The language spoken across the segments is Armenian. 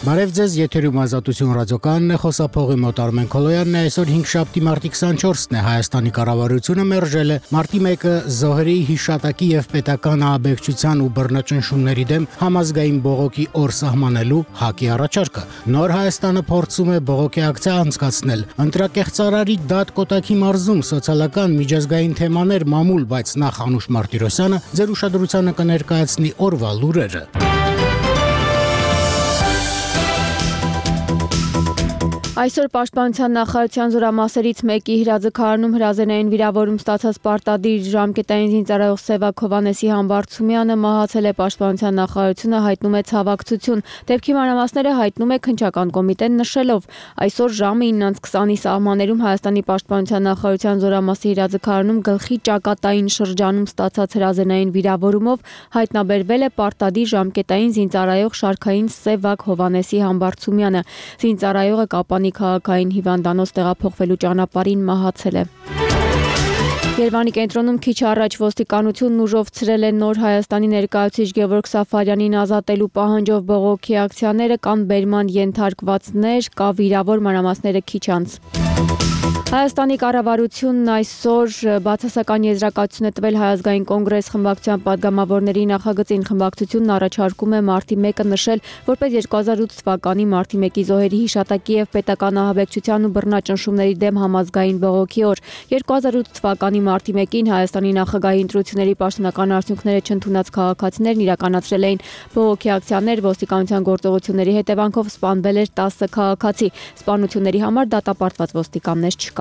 Բարև ձեզ, եթերում Ազատություն ռադիոկայանն է, խոսափողի մոտ Արմեն Քոլոյանն է, այսօր 5-շաբթի մարտի 24-ն է, Հայաստանի կառավարությունը մերժել է մարտի 1-ը զոհերի հիշատակի եւ պետական ահաբեկչության ու բռնաճնշումների դեմ համազգային բողոքի օր սահմանելու ՀԱԿ-ի առաջարկը։ Նոր Հայաստանը փորձում է բողոքի ակցիա անցկացնել։ Ընտրակեղծարարի դատ Կոտայքի մարզում սոցիալական միջազգային թեմաներ մամուլ, բայց նախ Անուշ Մարտիրոսյանը ձեր ուշադրությանը կներկայացնի օրվա լուրերը։ Այսօր Պաշտպանության նախարարության զորամասերից մեկի հրաձգարանում հրազենային վիրավորում ստացած պարտադիր ժամկետային զինծառայող Սևակ Հովհաննեսի Համբարձումյանը մահացել է։ Պաշտպանության նախարարությունը հայտնում է ցավակցություն։ Դեպքի մանրամասները հայտնում է քննչական կոմիտեն նշելով. այսօր ժամը 9:20-ի սահմաններում Հայաստանի Պաշտպանության նախարարության զորամասի հրաձգարանում գլխի ճակատային շրջանում ստացած հրազենային վիրավորումով հայտնաբերվել է պարտադիր ժամկետային զինծառայող շարքային Սևակ Հովհաննեսի Համբարձումյանը։ Զինծառայողը Կապանի քաղաքային հիվանդանոց տեղափոխվելու ճանապարհին մահացել է։ Երևանի կենտրոնում քիչ առաջ ոստիկանությունն ուժովցրել է Նոր Հայաստանի ներկայացուցիչ Գևորգ Սաֆարյանին ազատելու պահանջով բողոքի ակցիաները, կան բերման ենթարկվածներ, կա վիրավոր, մանրամասները քիչ անց։ Հայաստանի կառավարությունն այսօր բացասական եզրակացություն է տվել Հայ ազգային կոնգրես խմբակցության падգամավորների նախագծին։ Խմբակցությունն առաջարկում է մարտի 1-ը նշել որպես 2008 թվականի մարտի 1-ի զոհերի հիշատակի եւ պետական ահաբեկչության ու բռնաճնշումների դեմ համազգային բողոքի օր։ 2008 թվականի մարտի 1-ին Հայաստանի նախագահի ընտրությունների պաշտոնական արդյունքները չընդունած քաղաքացիներն իրականացրել էին բողոքի ակցիաներ, ոստիկանության գործողությունների հետևանքով սպանվել էր 10 քաղաքացի։ Սպանությունների համար դատապարտված ոստիկաններ չկան։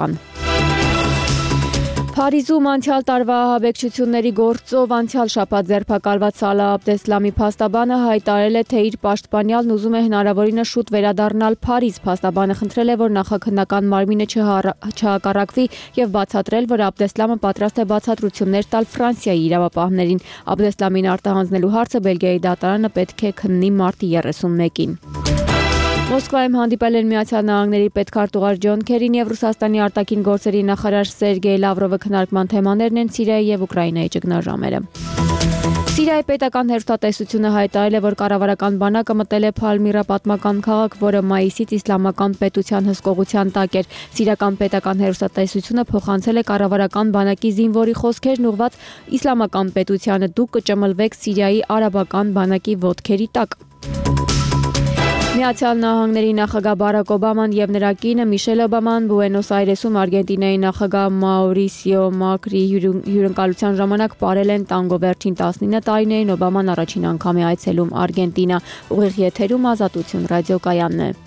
Փարիզում անցյալ տարվա ահաբեկչությունների գործով անցյալ շաբաթ ձերբակալված Սալահ Աբդեսլամի փաստաբանը հայտարարել է, թե իր պաշտպանյալն ուզում է հնարավորինս շուտ վերադառնալ Փարիզ։ Փաստաբանը խնդրել է, որ նախաքննական մարմինը չհակառակվի եւ բացատրել, որ Աբդեսլամը պատրաստ է բացատրություններ տալ Ֆրանսիայի իրավապահներին։ Աբդեսլամին արտահանձնելու հարցը Բելգիայի դատարանը պետք է քննի մարտի 31-ին։ Մոսկվայում հանդիպել են Միացյալ Նահանգների պետքարտուղար Ջոն Քերին եւ Ռուսաստանի արտաքին գործերի նախարար Սերգեյ Լավրովը քննարկման թեմաներն են Սիրիայի եւ Ուկրաինայի ճգնաժամերը։ Սիրիայի պետական հերոստատեսությունը հայտարարել է, որ կառավարական բանակը մտել է Փալմիրա պատմական քաղաք, որը մայիսից իսլամական պետության հսկողության տակ էր։ Սիրիական պետական հերոստատեսությունը փոխանցել է կառավարական բանակի զինվորի խոսքերն ուղված իսլամական պետությանը՝ դուք կճմլվեք Սիրիայի արաբական բանակի ոտքերի տակ։ Միացյալ Նահանգների նախագահ Բարակ Օբաման եւ նրա կինը Միշել Օբաման Բուենոս Այրեսում Արգենտինայի նախագահ Մաուրիսիո Մակրի հյուրընկալության ժամանակ ապրել են տանգո վերջին 19 տարիներին Օբաման առաջին անգամ է այցելում Արգենտինա։ Ուղիղ եթերում Ազատություն ռադիոկայանն է։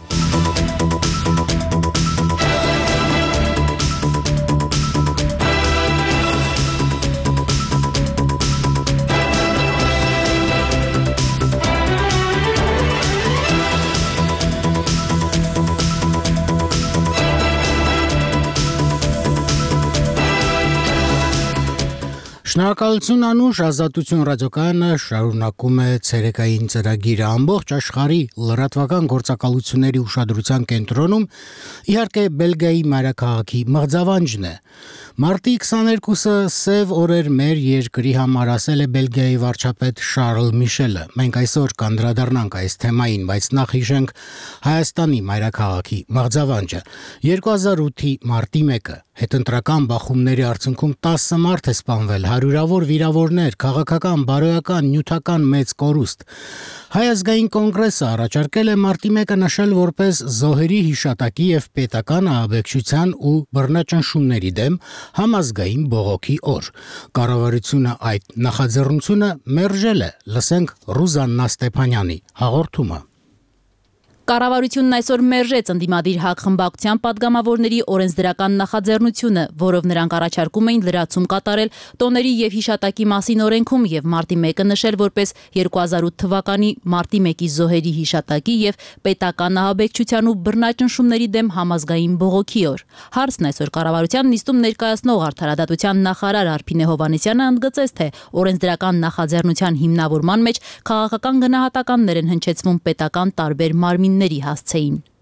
Շնորհակալություն Անուշ, Ազատություն ռադիոկայանը շարունակում է ցերեկային ծրագիրը ամբողջ աշխարհի լրատվական գործակալությունների ուշադրության կենտրոնում իհարկե Բելգիայի մայրաքաղաքի մղձավանջն է։ Մարտի 22-ը սև օրեր մեր երկրի համար, ասել է Բելգիայի վարչապետ Շարլ Միշելը։ Մենք այսօր կանդրադառնանք այս թեմային, բայց նախ հիշենք Հայաստանի մայրաքաղաքի մղձավանջը։ 2008-ի մարտի 1-ը հետընտրական բախումների արդյունքում 10 մարդ է սպանվել, հարյուրավոր վիրավորներ, քաղաքական, բարոյական, նյութական մեծ կորուստ։ Հայ ազգային կոնգրեսը առաջարկել է մարտի 1-ը նշել որպես զոհերի հիշատակի եւ պետական ահաբեկչության ու բռնաճնշումների դեմ համազգային բողոքի օր։ Կառավարությունը այդ նախաձեռնությունը մերժել է։ Լսենք Ռուզաննա Ստեփանյանի հաղորդումը։ Կառավարությունն այսօր մերժեց ընդդիմադիր ՀԱԿ խմբակցության падգամավորների օրենսդրական նախաձեռնությունը, որով նրանք առաջարկում էին լրացում կատարել տոների եւ հիշատակի մասին օրենքում եւ մարտի 1-ը նշել որպես 2008 թվականի մարտի 1-ի զոհերի հիշատակի եւ պետական ահաբեկչության ու բռնաճնշումների դեմ համազգային բողոքի օր։ Հարցն այսօր կառավարության նիստում ներկայացնող արդարադատության նախարար Արփինե Հովհաննիսյանը ընդգծեց, թե օրենսդրական նախաձեռնության հիմնավորման մեջ քաղաքական գնահատականներ են հնչեցվում պետական տարբեր մարմինների հասցեին։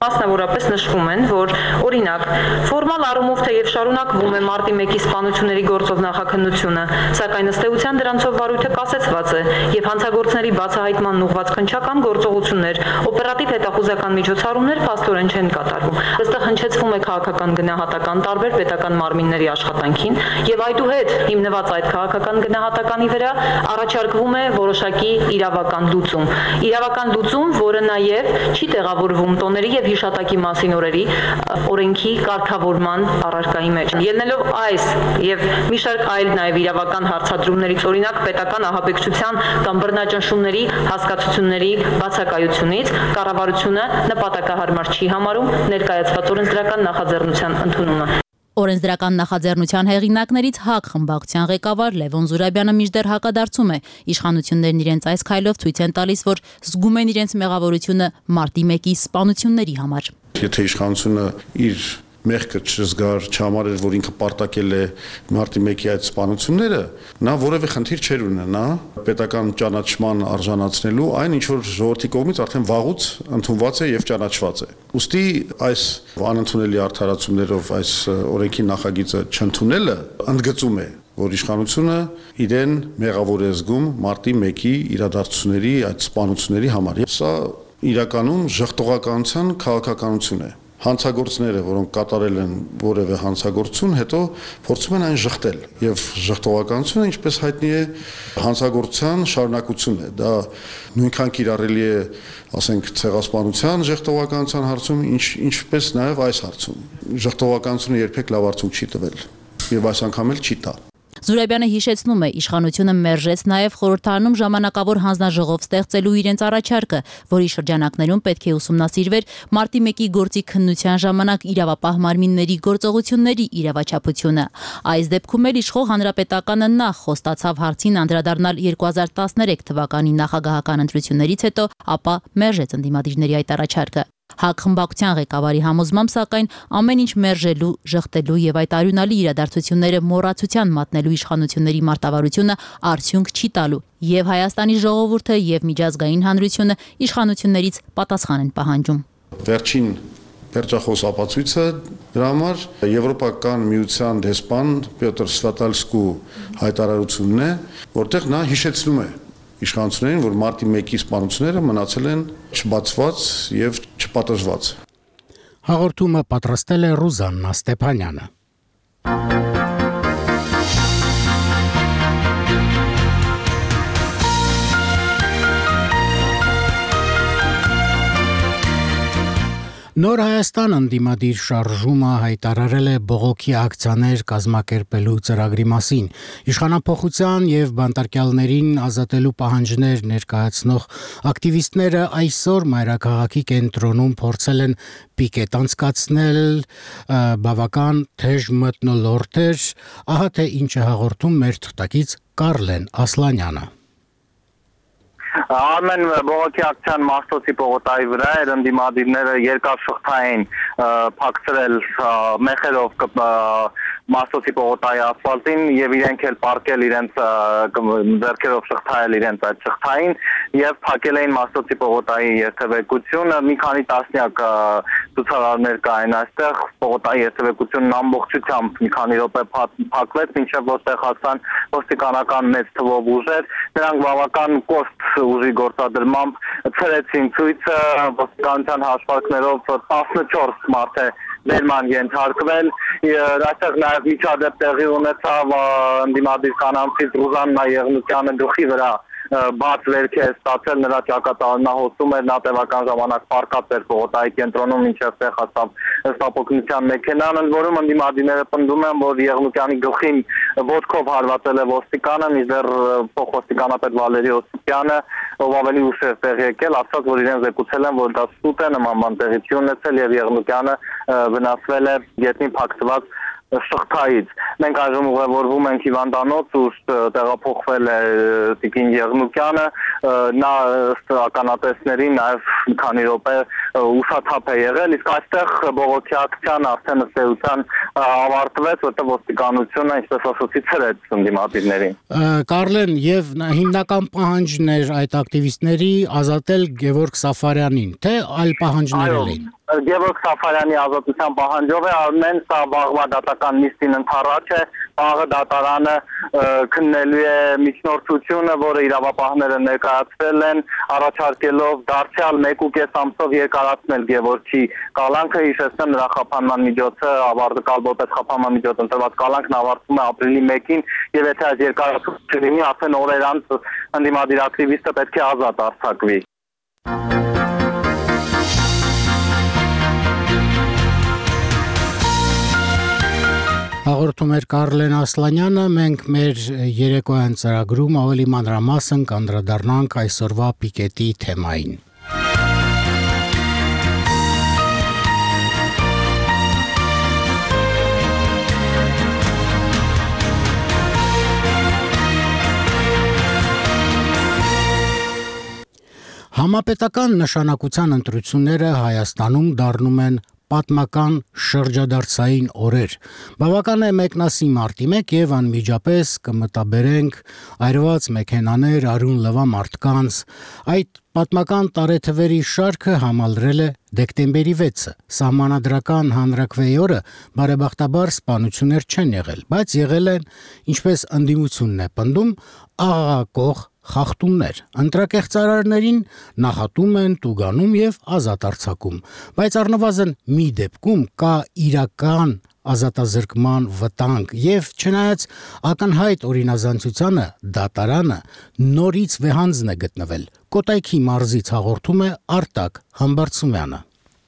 Մասնավորապես նշվում են, որ օրինակ ֆորմալ առումով թեև շարունակվում է մարտի 1-ի սպանությունների գործով նախաքննությունը, սակայն ըստ էության դրանցով վարույթը կասեցված է եւ հանցագործների բացահայտման ուղղված քննչական գործողություններ, օպերատիվ հետախուզական միջոցառումներ փաստորեն չեն կատարվում։ Այստեղ հնչեցվում է քաղաքական գնահատական տարբեր պետական մարմինների աշխատանքին եւ այդուհետ հիմնված այդ քաղաքական գնահատականի վրա առաջարկվում է որոշակի իրավական լուծում։ Իրավական լուծում, որը նաեւ չի տեղավորվում տոների եւ հիշատակի մասին օրերի օրենքի կարգավորման առարկայի մեջ։ Ելնելով այս եւ մի շարք այլ նաեւ իրավական հարցադրումներից, օրինակ պետական ահաբեկչության կամ բռնաճնշումների հասկացությունների բացակայությունից, կառավարությունը նպատակահարմար չի համարում ներկայացված օրենսդրական նախաձեռնության ընդունումը։ Օրենսդրական նախաձեռնության հեղինակներից ՀԱԿ խմբակցության ղեկավար Լևոն Զուրաբյանը մինչդեռ հակադարձում է։ Իշխանություններն իրենց այս քայլով ցույց են տալիս, որ զգում են իրենց մեղավորությունը մարտի 1-ի սպանությունների համար։ Եթե իշխանությունը իր մեղքը չզգար, չհամարեր, որ ինքը պարտակել է մարտի 1-ի այդ սպանությունները, նա որևէ խնդիր չէր ունենա պետական ճանաչման արժանացնելու այն, ինչ որ ժողովրդի կողմից արդեն վաղուց ընդունված է եւ ճանաչված է։ Ոստի այս անընդունելի արդարացումներով այս օրենքի նախագիծը չընդունելը ընդգծում է, որ իշխանությունը իրեն մեղավոր է զգում մարտի 1-ի իրադարձությունների այդ սպանությունների համար։ Սա իրականում ժխտողականության քաղաքականություն է։ Հանցագործները, որոնք կատարել են որևէ հանցագործություն, հետո փորձում են այն ժխտել եւ ժխտողականությունը, ինչպես հայտնի է, հանցագործության շարունակություն է։ Դա նույնքան կիրառելի է, ասենք, ցեղասպանության ժխտողականության հարցում, ինչպես նաեւ այս հարցում։ Ժխտողականությունը երբեք լավ արդյունք չի տվել եւ այս անգամ էլ չի տա։ Զուրաբյանը հիշեցնում է, իշխանությունը մերժեց նաև խորհրդարանում ժամանակավոր հանձնաժողով ստեղծելու իրենց առաջարկը, որի շրջանակներում պետք է ուսումնասիրվեր մարտի 1-ի գործի քննության ժամանակ իրավապահ մարմինների գործողությունների իրավաչափությունը։ Այս դեպքում էլ իշխող հանրապետականը նախ խոստացավ հարցին անդրադառնալ 2013 թվականի նախագահական ընտրություններից հետո, ապա մերժեց ընդդիմադիրների այդ առաջարկը։ ՀԱԿ խմբակցության ղեկավարի համոզմամբ, սակայն ամեն ինչ մերժելու, ժխտելու եւ այդ արյունալի իրադարձությունները մոռացության մատնելու իշխանությունների մարտավարությունը արդյունք չի տալու եւ Հայաստանի ժողովուրդը եւ միջազգային հանրությունը իշխանություններից պատասխան են պահանջում։ Վերջին վերջախոս ապացույցը դրա համար Եվրոպական միության դեսպան Պյոտր Սվատալսկու հայտարարությունն է, որտեղ նա հիշեցնում է իշխանություններին, որ մարտի 1-ի սպանությունները մնացել են չբացված եւ չպատժված։ Հաղորդումը պատրաստել է Ռուզաննա Ստեփանյանը։ Նոր Հայաստան ընդդիմադիր շարժումը հայտարարել է բողոքի ակցիաներ կազմակերպելու ծրագրի մասին։ Իշխանափոխության եւ բանտարկյալներին ազատելու պահանջներ ներկայացնող ակտիվիստները այսօր մայրաքաղաքի կենտրոնում փորձել են պիկետ անցկացնել, բավական թեժ մթնոլորտ էր, ահա թե ինչ է հաղորդում մեր թղթակից Կարլեն Ասլանյանը։ Արմեն բողոքի ակցիան Մաշտոցի պողոտայի վրա էր, ընդդիմադիրները երկար շղթային փակցրել մեխերով Մաշտոցի պողոտայի ասֆալտին եւ իրենք էլ պարկել իրենց ձեռքերով շղթայել իրենց այդ շղթային եւ փակել էին Մաշտոցի պողոտայի երթևեկությունը։ Մի քանի տասնյակ ցուցարարներ կային այստեղ, պողոտայի երթևեկությունն ամբողջությամբ մի քանի րոպե փակվեց, մինչեւ որտեղ հասան ոստիկանական մեծ թվով ուժեր, նրանք բավական կոշտ ուժի գործադրմամբ ցրեցին ցույցը, ոստիկանության հաշվարկներով 14 մարդ է ներման ենթարկվել, այստեղ նաև միջադեպ տեղի ունեցավ ընդդիմադիր կանանցից Ռուզաննա Եղնիկյանը գլխի վրա բաց վերք է ստացել, նրա ճակատագրը հոսում էր, նա տևական ժամանակ պարկած էր պողոտայի կենտրոնում, մինչև տեղ հասավ ստապօգնության մեքենան, ընդ որում ընդդիմադիրները պնդում են, որ Եղնիկյանի գլխին ոտքով հարվածել է ոստիկանը, մինչդեռ փոխոստիկանապետ Վալերի Օսիպյանը, ով ավելի ուշ էր տեղ եկել, ասաց, որ իրեն զեկուցել են, որ դա սուտ է, նման բան տեղի չի ունեցել եւ Եղնիկյանը վնասվել է գետնին փակցված շղթայից։ Մենք այժմ ուղևորվում ենք հիվանդանոց, ուր տեղափոխվել է Տիկին Եղնիկյանը, նա ըստ ականատեսների նաև մի քանի րոպե ուսաթափ է եղել, իսկ այստեղ բողոքի ակցիան արդեն ըստ էության ավարտվեց, որտեղ ոստիկանությունը, ինչպես ասացի, ցրեց ընդդիմադիրներին։ Կարլեն, եւ հիմնական պահանջն էր այդ ակտիվիստների ազատել Գևորգ Սաֆարյանին, թե այլ պահանջներ էին։ Գևորգ Սաֆարյանի ազատության պահանջով է Արմեն, սա վաղվա դատական նիստին ընթառաջ է, վաղը դատարանը քննելու է միջնորդությունը, որը իրավապահները ներկայացրել են, առաջարկելով դարձյալ 1.5 ամսով երկարացնել Գևորգի կալանքը, հիշեցնեմ նրա խափանման միջոցը, ավարտակալ որպես խափանման միջոց ընտրված կալանքն ավարտվում է ապրիլի 1-ին, եւ եթե այդ երկարացումը չլինի, արդեն օրեր անց ընդդիմադիր ակտիվիստը պետք է ազատ արձակվի։ Հաղորդում էր Կարլեն Ասլանյանը, մենք մեր երեկոյան ծրագրում ավելի մանրամասն կանդրադառնանք այսօրվա պիկետի թեմային։ Համապետական նշանակության ընտրությունները Հայաստանում դառնում են պատմական շրջադարձային օրեր։ Բավական է մեկնասի մարտի 1 եւ անմիջապես կմտաբերենք այրված մեքենաներ, արյուն լվա մարդկանց։ Այդ պատմական տարեթվերի շարքը համալրել է դեկտեմբերի 6-ը։ Սահմանադրական հանրաքվեի օրը բարեբախտաբար սպանություններ չեն եղել, բայց եղել են, ինչպես ընդդիմությունն է պնդում, աղաղակող խախտումներ։ Ընտրակեղծարարներին նախատում են տուգանում եւ ազատ արձակում, բայց առնվազն մի դեպքում կա իրական ազատազրկման վտանգ եւ չնայած ակնհայտ օրինազանցությանը դատարանը նորից վեհանձն է գտնվել։ Կոտայքի մարզից հաղորդում է Արտակ Համբարձումյանը։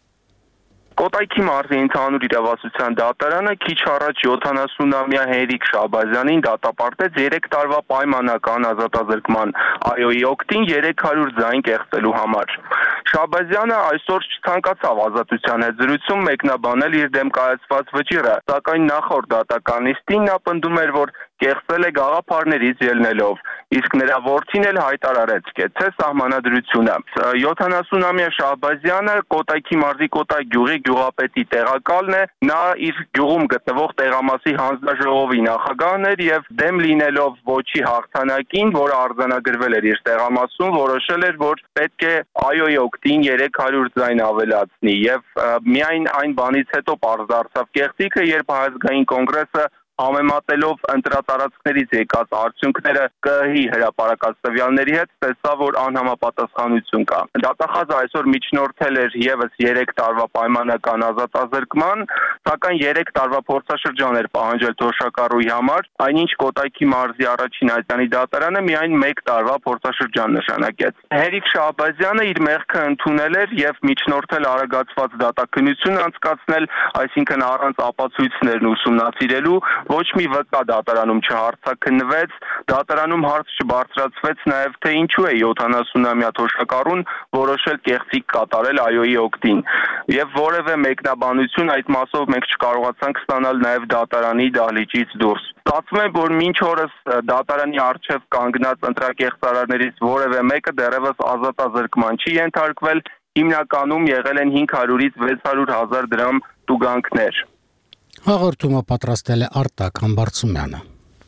Կոտայքի մարզի ընդհանուր իրավասության դատարանը քիչ առաջ 70-ամյա Հերիկ Շաբազյանին դատապարտեց 3 տարվա պայմանական ազատազրկման այոյի օգտին 300 ձայն կեղծելու համար։ Շաբազյանը այսօր չցանկացավ ազատության հետ զրույցում մեկնաբանել իր դեմ կայացված վճիռը, սակայն նախորդ դատական նիստին նա պնդում էր, որ կեղծել է գաղափարներից ելնելով, իսկ նրա որդին էլ հայտարարեց, կեցե սահմանադրությունը։ 70-ամյա Շահբազյանը Կոտայքի մարզի Կոտայք գյուղի գյուղապետի տեղակալն է, նա իր գյուղում գտնվող տեղամասի հանձնաժողովի նախագահն էր եւ դեմ լինելով ոչի հաղթանակին, որը արձանագրվել էր իր տեղամասում, որոշել էր, որ պետք է այոյի օգտին 300 ձայն ավելացնի եւ միայն այն բանից հետո պարզ դարձավ կեղծիքը, երբ Հայազգային կոնգրեսը համեմատելով ընտրատարածքներից եկած արդյունքները ԿԸՀ-ի հրապարակած տվյալների հետ տեսավ, որ անհամապատասխանություն կա։ Դատախազը այսօր միջնորդել էր եւս 3 տարվա պայմանական ազատազրկման, սակայն 3 տարվա փորձաշրջան էր պահանջել թոշակառուի համար, այնինչ Կոտայքի մարզի առաջին այցանի դատարանը միայն 1 տարվա փորձաշրջան նշանակեց։ Հերիկ Շահբազյանը իր մեղքը ընդունել էր եւ միջնորդել արագացված դատաքննություն անցկացնել, այսինքն առանց ապացույցներն ուսումնասիրելու ոչ մի վկա դատարանում չհարցաքննվեց, դատարանում հարց չբարձրացվեց նաև թե ինչու է 70-ամյա թոշակառուն որոշել կեղծիք կատարել այոյի օգտին։ Եվ որևէ մեկնաբանություն այդ մասով մենք չկարողացանք ստանալ նաև դատարանի դահլիճից դուրս։ Ստացվում է, որ մինչ օրս դատարանի առջև կանգնած ընտրակեղծարարներից որևէ մեկը դեռևս ազատազրկման չի ենթարկվել, հիմնականում եղել են 500-ից 600 հազար դրամ տուգանքներ։ Հաղորդումը պատրաստել է Արտակ Համբարձումյանը։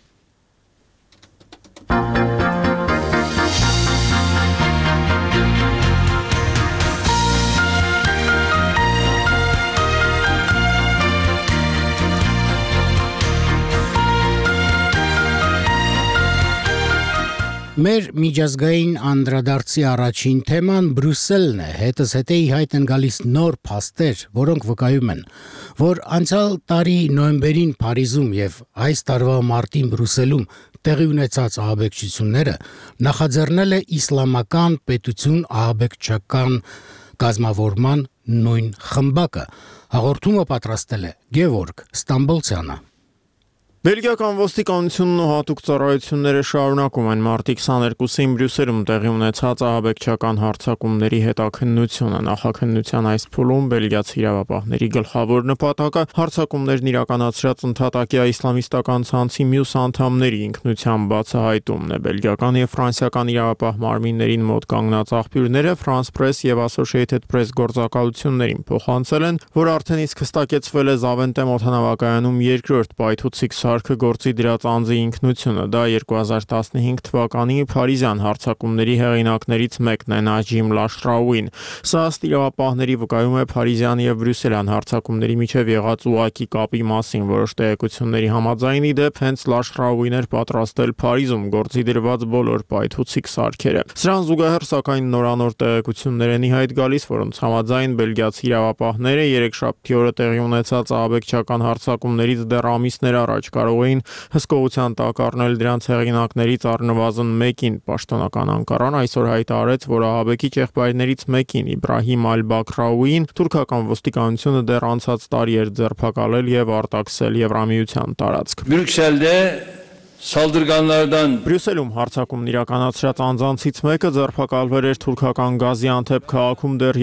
Մեր միջազգային անդրադարձի առաջին թեման Բրյուսելն է, հետս հետեի հայտ են գալիս նոր փաստեր, որոնք վկայում են, որ անցյալ տարի նոյեմբերին Փարիզում եւ այս տարվա մարտին Բրյուսելում տեղի ունեցած ահաբեկչությունները նախաձեռնել է իսլամական պետություն ահաբեկչական կազմավորման նույն խմբակը։ Հաղորդումը պատրաստել է Գևորգ Ստամբոլցյանը։ Բելգիական ոստիկանությունն ու հատուկ ծառայությունները շարունակում են մարտի 22-ին Բրյուսելում տեղի ունեցած ահաբեկչական հարձակումների հետաքննությունը։ Նախաքննության այս փուլում բելգիացի իրավապահների գլխավոր նպատակը հարձակումներն իրականացրած ընդհատակյա իսլամիստական ցանցի մյուս անդամների ինքնության բացահայտումն է։ Բելգիական եւ ֆրանսիական իրավապահ մարմիններին մոտ կանգնած աղբյուրները France Press եւ Associated Press գործակալություններին փոխանցել են, որ արդեն իսկ հստակեցվել է Զավենտեմ օդանավակայանում երկրորդ պայթուցիկ սարքը գործի դրած անձի ինքնությունը։ Դա 2015 թվականի Փարիզյան հարձակումների հեղինակներից մեկն է Նաջիմ Լաշրաուին։ Սա իրավապահների վկայում է Փարիզյան եւ Բրյուսելյան հարձակումների միջև եղած ուղղակի կապի մասին։ Որոշ տեղեկությունների համաձայն իդեպ հենց Լաշրաուին էր պատրաստել Փարիզում գործի դրված բոլոր պայթուցիկ սարքերը։ Սրան զուգահեռ սակայն նորանոր տեղեկություններ են ի հայտ գալիս, որոնց համաձայն բելգիացի իրավապահները երեքշաբթի օրը տեղի ունեցած ահաբեկչական հարձակումներից դեռ ամիսներ առաջ կարող էին հսկողության տակ առնել դրանց հեղինակներից առնվազն մեկին։ Պաշտոնական Անկարան այսօր հայտարարեց, որ ահաբեկիչ եղբայրներից մեկին Իբրահիմ Ալ-Բաքրաուին թուրքական ոստիկանությունը դեռ անցած տարի էր ձերբակալել եւ արտաքսել Եվրամիության տարածք։ Բրյուսելdə Saldırganlardan Բրյուսելում հարձակումն իրականացրած անձանցից մեկը ձերբակալվել էր թուրքական Գազիանթեփ քաղաքում դեռ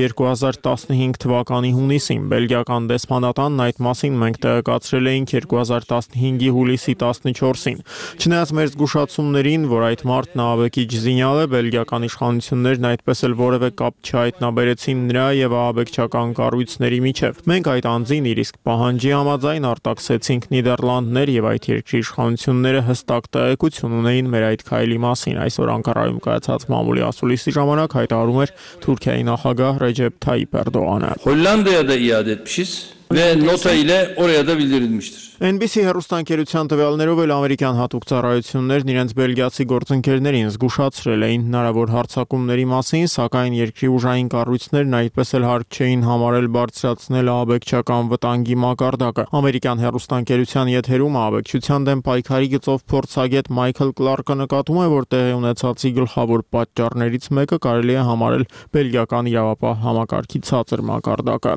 2015 թվականի հունիսին։ Բելգիական դեսպանատանն այդ մասին մենք տեղեկացրել էինք 2015-ի հուլիսի 14-ին։ Չնայած մեր զգուշացումներին, որ այդ մարդն ահաբեկիչ զինյալ է, բելգիական իշխանություններն այդպես էլ որևէ կապ չհայտնաբերեցին նրա եւ ահաբեկչական կառույցների միջև։ Մենք այդ անձին իր իսկ պահանջի համաձայն արտաքսեցինք Նիդերլանդներ եւ այդ երկրի իշխանությունները հստակ տեղեկություն ունեին մեր այդ քայլի մասին։ Այսօր Անկարայում կայացած մամուլի ասուլիսի ժամանակ հայտարարում էր Թուրքիայի նախագահ Ռեջեփ Թայիփ Էրդողանը։ Hollanda'ya da iade etmişiz ve nota ile oraya da bildirilmiştir. NBC հեռուստաընկերության տվյալներով էլ ամերիկյան հատուկ ծառայություններն իրենց բելգիացի գործընկերներին զգուշացրել էին հնարավոր հարձակումների մասին, սակայն երկրի ուժային կառույցներն այդպես էլ հարկ չէին համարել բարձրացնել ահաբեկչական վտանգի մակարդակը։ Ամերիկյան հեռուստաընկերության եթերում ահաբեկչության դեմ պայքարի գծով փորձագետ Մայքլ Կլարկը նկատում է, որ տեղի ունեցածի գլխավոր պատճառներից մեկը կարելի է համարել բելգիական իրավապահ համակարգի ցածր մակարդակը։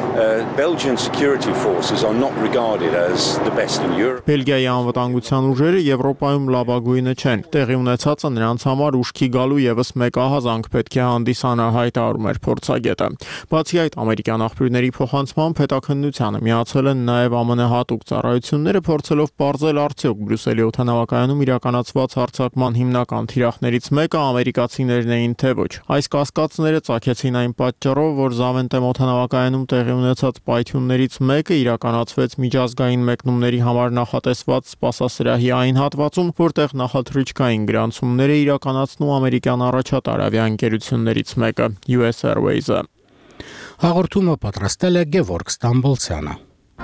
Բելգիայի անվտանգության ուժերը Եվրոպայում լավագույնը չեն։ Տեղի ունեցածը նրանց համար ուշքի գալու եւս մեկ ահազանգ պետք է հանդիսանա, հայտարարում էր փորձագետը։ Բացի այդ, ամերիկյան աղբյուրների փոխանցմամբ հետաքննությանը միացել են նաեւ ԱՄՆ հատուկ ծառայությունները, փորձելով պարզել արդյոք Բրյուսելի օդանավակայանում իրականացված հարձակման հիմնական թիրախներից մեկը ամերիկացիներն էին թե ոչ։ Այս կասկածները ծագեցին այն պատճառով, որ Զավենտեմ օդանավակայանում տեղի ունեցած պայթյուններից մեկը իրականացվեց միջազգային մեկնումների համար նախատեսված սպասասրահի այն հատվածում, որտեղ նախաթռիչքային գրանցումներ է իրականացնում ամերիկյան առաջատար ավիաընկերություններից մեկը՝ US Airways-ը։ Հաղորդումը պատրաստել է Գևորգ Ստամբոլցյանը։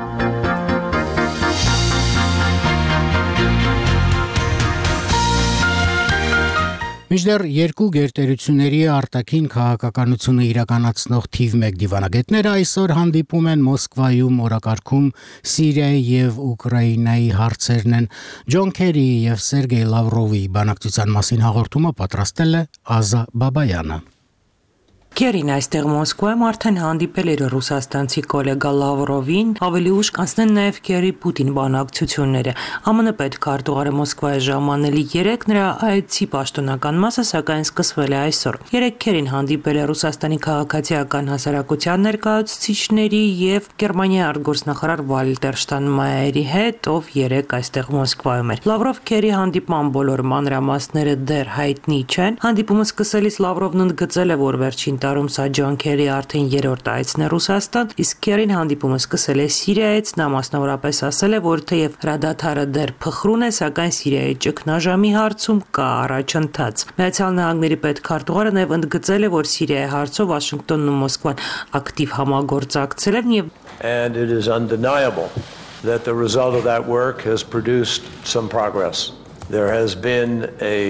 Մինչդեռ երկու գերտերությունների արտաքին քաղաքականությունը իրականացնող թիվ 1 դիվանագետները այսօր հանդիպում են Մոսկվայում օրակարգում Սիրիայի եւ Ուկրաինայի հարցերն են։ Ջոն Քերիի եւ Սերգեյ Լավրովի բանակցության մասին հաղորդումը պատրաստել է Ազա Բաբայանը։ Քերին այստեղ Մոսկվայում արդեն հանդիպել էր ռուսաստանցի գոլեգա Լավրովին, ավելի ուշ կանցնեն նաև Քերի-Պուտին բանակցությունները։ ԱՄՆ պետքարտուղարը Մոսկվայի ժամանելի 3 նրա այցի պաշտոնական մասը սակայն սկսվել է այսօր։ 3 Քերին հանդիպել է Ռուսաստանի քաղաքացիական հասարակության ներկայացուցիչների եւ Գերմանիայի արտգործնախարար Վալտեր Շտայնմայերի հետ, ով 3 այստեղ Մոսկվայում էր։ Լավրով-Քերի հանդիպման բոլոր մանրամասները դեռ հայտնի չեն։ Հանդիպումը սկսելիս Լավրովն ընդգծել է, որ վերջին տարում սա Ջոն Քերի արդեն 3-րդ այցն է Ռուսաստան, իսկ Քերին հանդիպումը սկսել է Սիրիայից, նա մասնավորապես ասել է, որ թեև հրադադարը դեռ փխրուն է, սակայն Սիրիայի ճգնաժամի հարցում կա առաջընթաց։ Միացյալ Նահանգների պետքարտուղարը նաև ընդգծել է, որ Սիրիայի հարցով Վաշինգտոնն ու Մոսկվան ակտիվ համագործակցել են եւ And it is undeniable that the result of that work has produced some progress. There has been a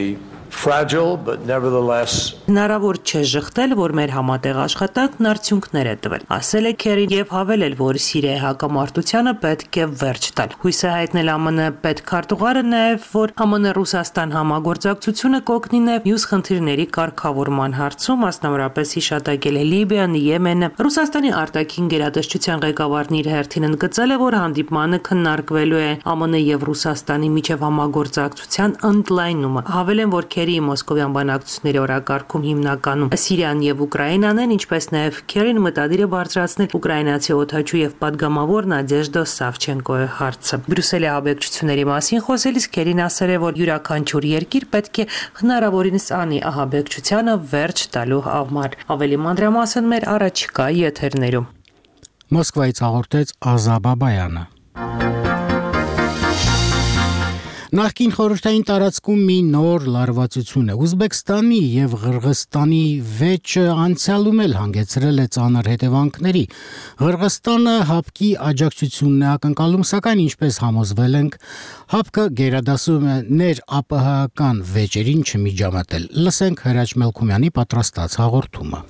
fragile, but nevertheless. Հնարավոր չէ ժխտել, որ մեր համատեղ աշխատանքն արդյունքներ է տվել։ Ասել է Քերին եւ հավելել, որ Սիրիայի հակամարտությանը պետք է վերջ տալ։ Հույս է հայտնել ԱՄՆ պետքարտուղարը նաեւ, որ ԱՄՆ-Ռուսաստան համագործակցությունը կօգնի նաեւ մյուս խնդիրների կարգավորման հարցում, մասնավորապես հիշատակել է Լիբիան, Եմենը։ Ռուսաստանի արտաքին գերատեսչության ղեկավարն իր հերթին ընդգծել է, որ հանդիպմանը քննարկվելու է ԱՄՆ եւ Ռուսաստանի միջև համագործակցության ընդլայնումը։ Հավելեն, որ Քերիի մոսկովյան բանակցությունների օրակարգում հիմնականում Սիրիան եւ Ուկրաինան են, ինչպես նաեւ Քերին մտադիր է բարձրացնել ուկրաինացի օդաչու եւ падգամավոր Նադեժդա Սավչենկոյի հարցը։ Բրյուսելի ահաբեկչությունների մասին խոսելիս Քերին ասել է, որ յուրաքանչյուր երկիր պետք է հնարավորինս անի ահաբեկչությանը վերջ տալու համար։ Ավելի մանրամասն մեր առաջիկա եթերներում։ Մոսկվայից հաղորդեց Ազա Բաբայանը։ Նախկին խորհրդային տարածքում մի նոր լարվածություն է։ Ուզբեկստանի եւ Ղրղստանի վեճը անցյալում էլ հանգեցրել է ծանր հետևանքների։ Ղրղստանը ՀԱՊԿ-ի աջակցությունն է ակնկալում, սակայն ինչպես համոզվել ենք, ՀԱՊԿ-ը գերադասում է ներ-ԱՊՀ-ական վեճերին չմիջամտել։ Լսենք Հրաչ Մելքումյանի պատրաստած հաղորդումը։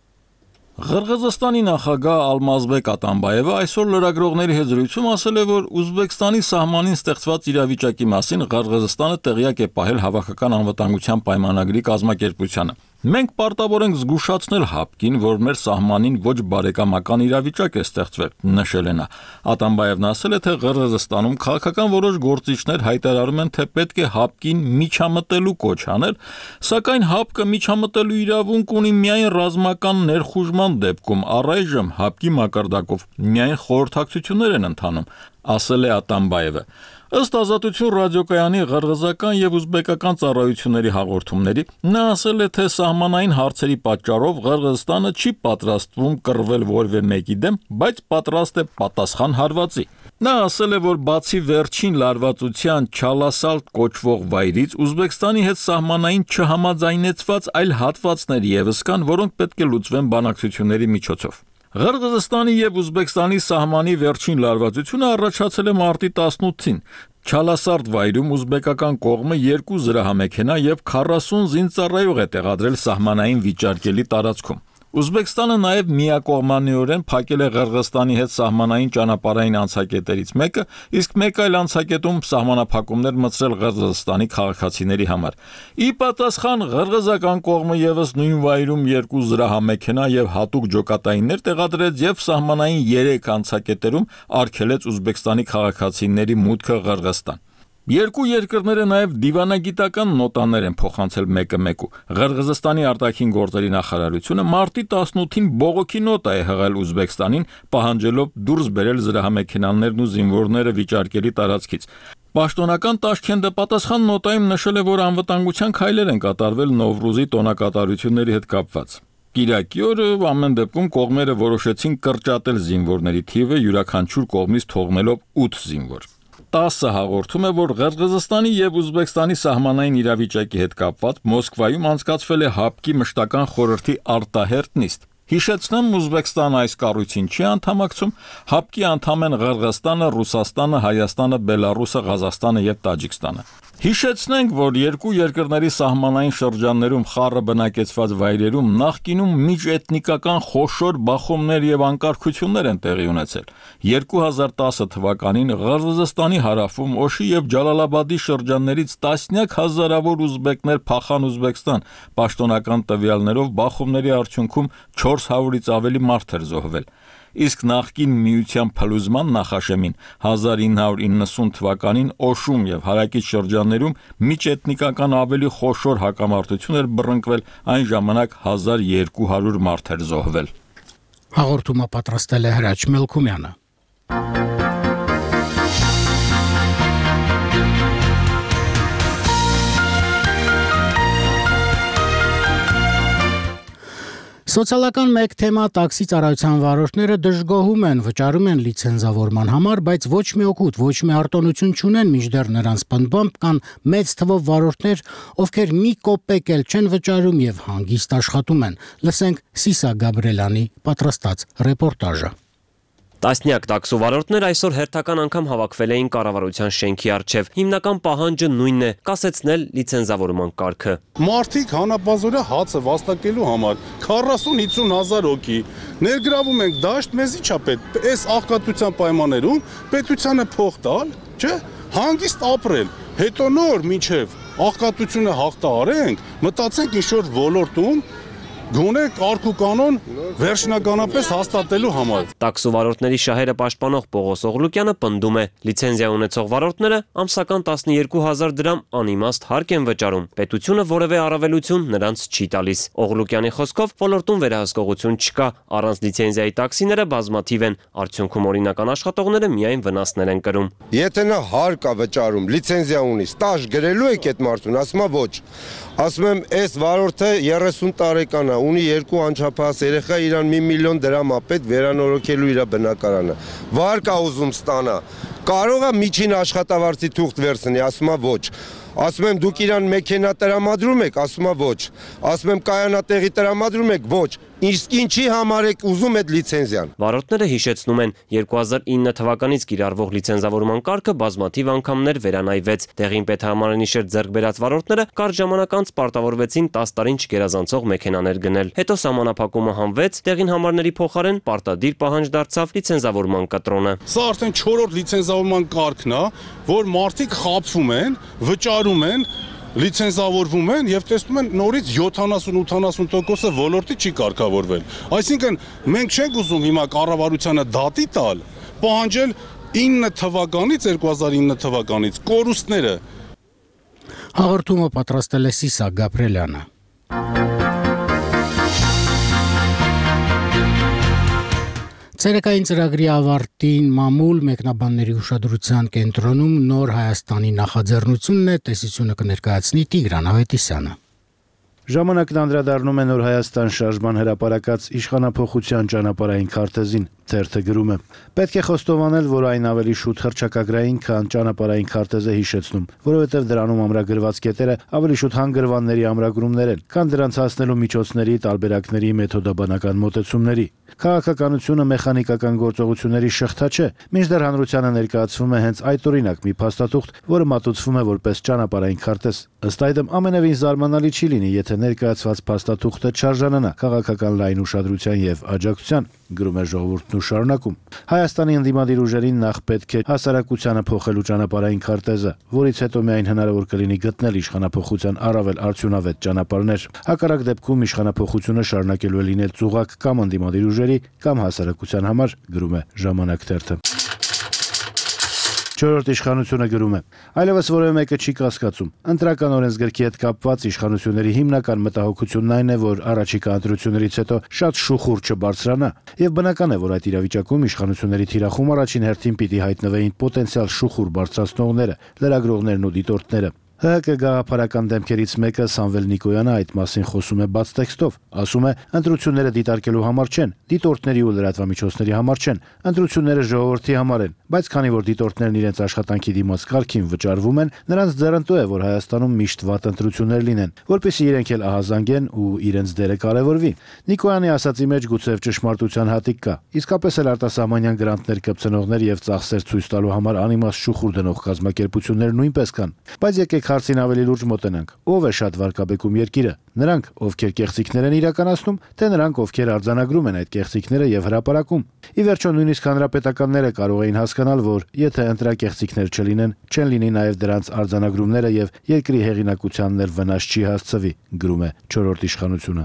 Ղրղզստանի նախագահ Ալմազբեկ Ատամբաևը այսօր լրագրողների հետ զրույցում ասել է, որ Ուզբեկստանի սահմանին ստեղծված իրավիճակի մասին Ղրղզստանը տեղյակ է պահել Հավաքական անվտանգության պայմանագրի կազմակերպությանը։ Մենք պարտավոր ենք զգուշացնել ՀԱՊԿ-ին, որ մեր սահմանին ոչ բարեկամական իրավիճակ է ստեղծվել, նշել է նա։ Ատամբաևն ասել է, թե Ղրղզստանում քաղաքական որոշ գործիչներ հայտարարում են, թե պետք է ՀԱՊԿ-ին միջամտելու կոչ անել, սակայն ՀԱՊԿ-ը միջամտելու իրավունք ունի միայն ռազմական ներխուժման դեպքում, առայժմ ՀԱՊԿ-ի մակարդակով միայն խորհրդակցություններ են ընթանում, ասել է Ատամբաևը։ Ըստ Ազատություն ռադիոկայանի ղրղզական եւ ուզբեկական ծառայությունների հաղորդումների, նա ասել է, թե սահմանային հարցերի պատճառով Ղրղզստանը չի պատրաստվում կռվել որևէ մեկի դեմ, բայց պատրաստ է պատասխան հարվածի։ Նա ասել է, որ բացի վերջին լարվածության Չալասալտ կոչվող վայրից Ուզբեկստանի հետ սահմանային չհամաձայնեցված այլ հատվածներ եւս կան, որոնք պետք է լուծվեն բանակցությունների միջոցով։ Ղրղզստանի եւ Ուզբեկստանի սահմանի վերջին լարվածությունը առաջացել է մարտի 18-ին։ Չալասարդ վայրում ուզբեկական կողմը 2 զրահամեքենա եւ 40 զինծառայող է տեղադրել սահմանային վիճարկելի տարածքում։ Ուզբեկստանը նաև միակողմանիորեն փակել է Ղրղզստանի հետ սահմանային ճանապարհային անցակետերից մեկը, իսկ մեկ այլ անցակետում սահմանափակումներ մտցրել Ղրղզստանի քաղաքացիների համար։ Ի պատասխան ղրղզական կողմը եւս նույն վայրում 2 զրահամեքենա եւ հատուկ ջոկատայիններ տեղադրեց եւ սահմանային 3 անցակետերում արգելեց Ուզբեկստանի քաղաքացիների մուտքը Ղրղզստան։ Երկու երկրները նաև դիվանագիտական նոտաներ են փոխանցել մեկը մեկու։ Ղրղզստանի արտաքին գործերի նախարարությունը մարտի 18-ին բողոքի նոտա է հղել Ուզբեկստանին, պահանջելով դուրս բերել զրահամեքենաներն ու զինվորները վիճարկելի տարածքից։ Պաշտոնական Տաշքենդը պատասխան նոտայում նշել է, որ անվտանգության քայլեր են կատարվել Նովրուզի տոնակատարությունների հետ կապված։ Կիրակի օրը ամեն դեպքում կողմերը որոշեցին կրճատել զինվորների թիվը, յուրաքանչյուր կողմից թողնելով 8 զինվոր։ 10 հաղորդում է, որ Ղրղզստանի եւ Ուզբեկստանի սահմանային իրավիճակի հետ կապված Մոսկվայում անցկացվել է ՀԱՊԿ-ի մշտական խորհրդի արտահերթ նիստ։ Հիշեցնեմ, Ուզբեկստանը այս կառույցին չի անդամակցում, ՀԱՊԿ-ի անդամ են Ղրղզստանը, Ռուսաստանը, Հայաստանը, Բելարուսը, Ղազախստանը եւ Տաջիկստանը։ Հիշեցնենք, որ երկու երկրների սահմանային շրջաններում խառը բնակեցված վայրերում նախկինում միջէթնիկական խոշոր բախումներ եւ անկարգություններ են տեղի ունեցել։ 2010 թվականին Ղրղզստանի հարավում Օշի եւ Ջալալաբադի շրջաններից տասնյակ հազարավոր ուզբեկներ փախան Ուզբեկստան, պաշտոնական տվյալներով բախումների արդյունքում 400-ից ավելի մարդ էր զոհվել։ Իսկ նախկին միության փլուզման նախաշեմին 1990 թվականին Օշում եւ հարակից շրջաններում միջէթնիկական ավելի խոշոր հակամարտություն էր բռնկվել, այն ժամանակ 1200 մարդ էր զոհվել։ Հաղորդումը պատրաստել է Հրաչ Մելքումյանը։ Սոցիալական մեկ թեմա տաքսի ծառայության վարորդները դժգոհում են, վճարում են լիցենզավորման համար, բայց ոչ մի օգուտ, ոչ մի արտոնություն չունեն, մինչդեռ նրանց պնդմամբ կան մեծ թվով վարորդներ, ովքեր մի կոպեկ էլ չեն վճարում եւ հանգիստ աշխատում են։ Լսենք Սիսա Գաբրելյանի պատրաստած ռեպորտաժը։ Տասնյակ տաքսու վարորդներ այսօր հերթական անգամ հավաքվել էին կառավարության շենքի առջև։ Հիմնական պահանջը նույնն է՝ կասեցնել լիցենզավորման կարգը։ Մարդիկ հանապազորյա հացը վաստակելու համար 40-50 հազար հոգի ներգրավում ենք դաշտ, մեզ ի՞նչ է պետք։ Այս աղքատության պայմաններում պետությանը փող տալ, չէ՞, հանգիստ ապրել։ Հետո նոր մինչև աղքատությունը հաղթահարենք, մտածենք ինչ-որ ոլորտում գոնե կարգ ու կանոն վերջնականապես հաստատելու համար։ Տաքսու վարորդների շահերը պաշտպանող Պողոս Օղլուկյանը պնդում է՝ լիցենզիա ունեցող վարորդները ամսական 12,000 դրամ անիմաստ հարկ են վճարում։ Պետությունը որևէ առավելություն նրանց չի տալիս։ Օղլուկյանի խոսքով ոլորտում վերահսկողություն չկա, առանց լիցենզիայի տաքսիները բազմաթիվ են, արդյունքում օրինական աշխատողները միայն վնասներ են կրում։ Եթե նա հարկ է վճարում, լիցենզիա ունի, ստաժ գրելու եք այդ մարդուն, ասում է ոչ։ Ասում եմ, այս վարորդը 30 տարեկան է, ունի 2 անչափահաս երեխա, իրան 1 միլիոն դրամ է պետք վերանորոգելու իր բնակարանը։ Վարկ է ուզում ստանա։ Կարող է միջին աշխատավարձի թուղթ վերցնի, ասում է ոչ։ Ասում եմ, դուք իրան մեքենա տրամադրում եք, ասում է ոչ։ Ասում եմ, կայանատեղի տրամադրում եք, ոչ։ Իսկ ինչի համար եք ուզում այդ լիցենզիան։ Վարորդները հիշեցնում են, 2009 թվականից կիրառվող լիցենզավորման կարգը բազմաթիվ անգամներ վերանայվեց։ Տեղին պետհամարենիշեր ձեռք բերած վարորդները կարճ ժամանակ անց պարտավորվեցին 10 տարին չգերազանցող մեքենաներ գնել։ Հետո սահմանափակումը հանվեց, տեղին համարների փոխարեն պարտադիր պահանջ դարձավ լիցենզավորման կտրոնը։ Սա արդեն 4-րդ լիցենզավորման կարգն է, որ մարդիկ խաբվում են, վճարում են, լիցենզավորվում են եւ տեսնում են նորից 70-80%-ը ոլորտի չի կարգավորվել։ Այսինքն մենք չենք ուզում հիմա կառավարությանը դատի տալ, պահանջել 2009 թվականից կորուստները։ Հաղորդումը պատրաստել է Սիսակ Գաբրելյանը։ Ցերեկային ծրագրի ավարտին մամուլ մեկնաբանների ուշադրության կենտրոնում նոր Հայաստանի նախաձեռնությունն է, տեսությունը կներկայացնի Տիգրան Ավետիսյանը։ Ժամանակն անդրադառնում է Նոր Հայաստան շարժման հրապարակած իշխանափոխության ճանապարհային քարտեզին, թերթը գրում է. պետք է խոստովանել, որ այն ավելի շուտ հռչակագրային, քան ճանապարհային քարտեզը հիշեցնում, որովհետև դրանում ամրագրված կետերը ավելի շուտ հանգրվանների ամրագրումներ են, քան դրանց հասնելու միջոցների, տարբերակների, մեթոդաբանական մոտեցումների։ Քաղաքականությունը մեխանիկական գործողությունների շղթա չէ, մինչդեռ հանրությանը ներկայացվում է հենց այդ օրինակ մի փաստաթուղթ, որը մատուցվում է որպես ճանապարհային քարտեզ։ Ըստ այդմ ամենևին զարմանալի չի լինի, եթե ներկայացված փաստաթուղթը չարժանանա քաղաքական լայն ուշադրության եւ աջակցության, գրում է Ժողովուրդն ու շարունակում։ Հայաստանի ընդդիմադիր ուժերին նախ պետք է հասարակությանը փոխելու ճանապարհային քարտեզը, որից հետո միայն հնարավոր կլինի գտնել իշխանափոխության առավել արդյունավետ ճանապարհներ։ Հակառակ դեպքում իշխանափոխությունը շարունակելու է լինել ծուղակ կամ ընդդիմադիր ուժերի կամ հասարակության համար, գրում է Ժամանակ թերթը։ Չորրորդ իշխանությունը գրում է. այլևս որևէ մեկը չի կասկածում։ Ընտրական օրենսգրքի հետ կապված իշխանությունների հիմնական մտահոգությունն այն է, որ առաջիկա ընտրություններից հետո շատ շուխուր չբարձրանա, եւ բնական է, որ այդ իրավիճակում իշխանությունների թիրախում առաջին հերթին պիտի հայտնվեին պոտենցիալ շուխուր բարձրացնողները, լրագրողներն ու դիտորդները։ ՀՀԿ գաղափարական դեմքերից մեկը Սամվել Նիկոյանը այդ մասին խոսում է բաց տեքստով, ասում է. ընտրությունները դիտարկելու համար չեն, դիտորդների ու լրատվամիջոցների համար չեն, ընտրությունները ժողովրդի համար են, բայց քանի որ դիտորդներն իրենց աշխատանքի դիմաց կարգին վճարվում են, նրանց ձեռնտու է, որ Հայաստանում միշտ վատ ընտրություններ լինեն, որպեսզի իրենք էլ ահազանգեն ու իրենց դերը կարևորվի։ Նիկոյանի ասացի մեջ գուցե ճշմարտության հատիկ կա, իսկապես էլ արտասահմանյան գրանտներ կպցնողներ եւ ծախսեր ցույց տալու համար անիմաստ շուխուր դնող կազմակերպություններ նույնպես կան, բայց եկեք հարցին ավելի լուրջ մոտենանք։ Ո՞վ է շատ վարկաբեկում երկիրը։ Նրանք, ովքեր կեղծիքներ են իրականացնում, թե նրանք, ովքեր արձանագրում են այդ կեղծիքները եւ հրապարակում։ Ի վերջո նույնիսկ հանրապետականները կարող էին հասկանալ, որ եթե ընտրակեղծիքներ չլինեն, չեն լինի նաեւ դրանց արձանագրումները եւ երկրի հեղինակությանն էլ վնաս չի հասցվի, գրում է չորրորդ իշխանությունը։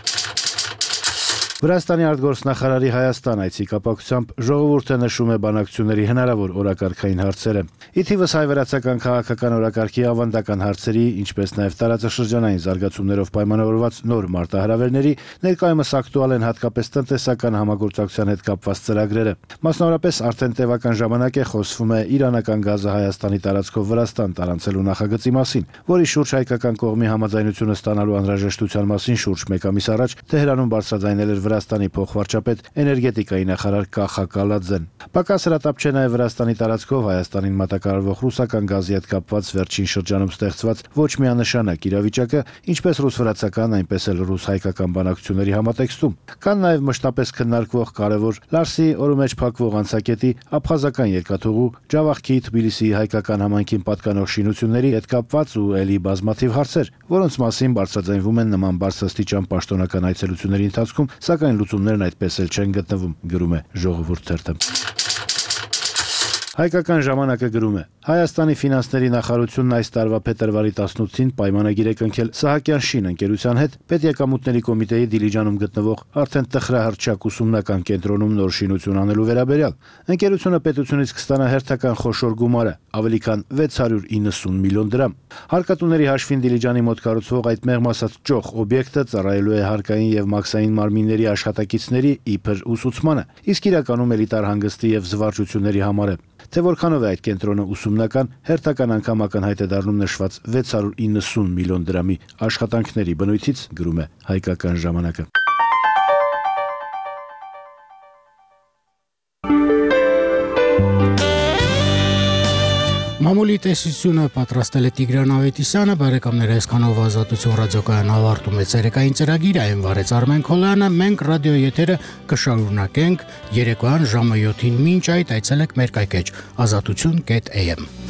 Վրաստանի արտգործնախարարի Հայաստան այցի կապակցությամբ ժողովուրդը նշում է բանակցությունների հնարավոր օրակարգային հարցերը։ Ի թիվս հայ-վրացական քաղաքական օրակարգի ավանդական հարցերի, ինչպես նաև տարածաշրջանային զարգացումներով պայմանավորված նոր մարտահրավերների, ներկայումս ակտուալ են հատկապես տնտեսական համագործակցության հետ կապված ծրագրերը։ Մասնավորապես արդեն տևական ժամանակ է խոսվում է իրանական գազը Հայաստանի տարածքով Վրաստան տարանցելու նախագծի մասին, որի շուրջ հայկական կողմի համաձայնությունը ստանալու անհրաժեշտության մասին շուրջ մեկ ամիս առաջ Թեհրանում բարձրաձայնել էր Վրաստանի փոխվարչապետ էներգետիկայի նախարար Կախա Կալաձեն։ Պակաս հրատապ չէ նաև Վրաստանի տարածքով Հայաստանին մատակարարվող ռուսական գազի հետ կապված վերջին շրջանում ստեղծված ոչ միանշանակ իրավիճակը, ինչպես ռուս-վրացական, այնպես էլ ռուս-հայկական բանակցությունների համատեքստում։ Կան նաև մշտապես քննարկվող կարևոր Լարսի օրու մեջ փակվող անցակետի, աբխազական երկաթուղու, Ջավախքի, Թբիլիսիի հայկական համայնքին պատկանող շինությունների հետ կապված ու ելի բազմաթիվ հարցեր, որոնց մասին բարձրաձայնվում են նման բարձրաստիճան պաշտոնական այցելությունների ընթացքում, սակայն լուծումներն այդպես էլ չեն գտնվում, գրում է Ժողովուրդ թերթը։ Հայկական ժամանակը գրում է. Հայաստանի ֆինանսների նախարարությունն այս տարվա փետրվարի 18-ին պայմանագիր է կնքել Սահակյան շին ընկերության հետ պետեկամուտների կոմիտեի Դիլիջանում գտնվող արդեն տխրահռչակ ուսումնական կենտրոնում նոր շինություն անելու վերաբերյալ։ Ընկերությունը պետությունից կստանա հերթական խոշոր գումարը, ավելի քան 690 միլիոն դրամ։ Հարկատուների հաշվին Դիլիջանի մոտ կառուցվող այդ մեղմ ասած ճոխ օբյեկտը ծառայելու է հարկային եւ մաքսային մարմինների աշխատակիցների իբր ուսուցմանը, իսկ իրականում էլիտար հանգստի եւ զվարճությունների համար է։ Թե որքանով է այդ կենտրոնը ուսումնական, հերթական անգամ ակնհայտ է դառնում նշված 690 միլիոն դրամի աշխատանքների բնույթից, գրում է Հայկական ժամանակը։ Մամուլի տեսությունը պատրաստել է Տիգրան Ավետիսյանը, բարեկամներ, այսքանով Ազատություն ռադիոկայան ավարտում է ցերեկային ծրագիրը, այն վարեց Արմեն Քոլյանը, մենք ռադիո եթերը կշարունակենք երեկոյան ժամը 7-ին, մինչ այդ այցելեք մեր կայքեջ azatutun.am